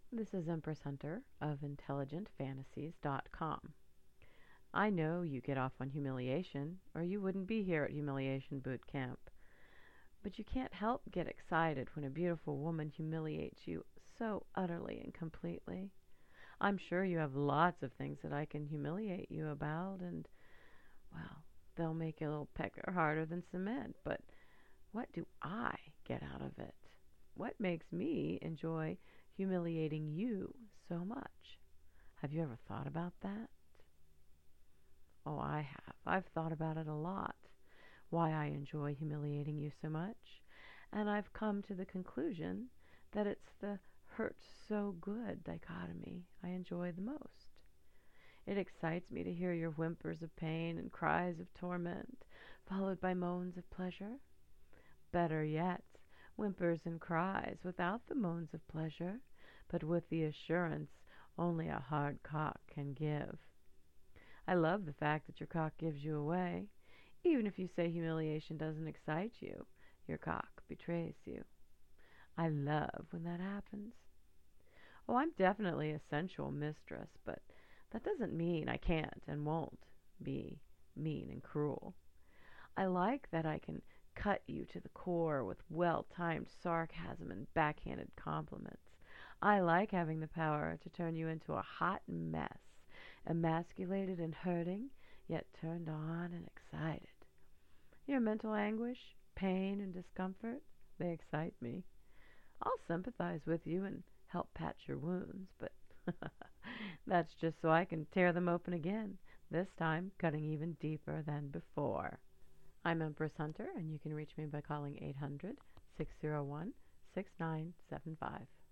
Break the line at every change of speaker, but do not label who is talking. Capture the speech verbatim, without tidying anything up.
This is Empress Hunter of intelligent fantasies dot com. I know you get off on humiliation, or you wouldn't be here at Humiliation Boot Camp. But you can't help get excited when a beautiful woman humiliates you so utterly and completely. I'm sure you have lots of things that I can humiliate you about, and, well, they'll make your little pecker harder than cement. But what do I get out of it? What makes me enjoy humiliating you so much? Have you ever thought about that? Oh, I have. I've thought about it a lot, why I enjoy humiliating you so much, and I've come to the conclusion that it's the hurt so good dichotomy I enjoy the most. It excites me to hear your whimpers of pain and cries of torment, followed by moans of pleasure. Better yet, whimpers and cries without the moans of pleasure, but with the assurance only a hard cock can give. I love the fact that your cock gives you away. Even if you say humiliation doesn't excite you, your cock betrays you. I love when that happens. Oh, I'm definitely a sensual mistress, but that doesn't mean I can't and won't be mean and cruel. I like that I can cut you to the core with well-timed sarcasm and backhanded compliments. I like having the power to turn you into a hot mess, emasculated and hurting, yet turned on and excited. Your mental anguish, pain, and discomfort, they excite me. I'll sympathize with you and help patch your wounds, but that's just so I can tear them open again, this time cutting even deeper than before. I'm Empress Hunter, and you can reach me by calling eight hundred, six oh one, six nine seven five.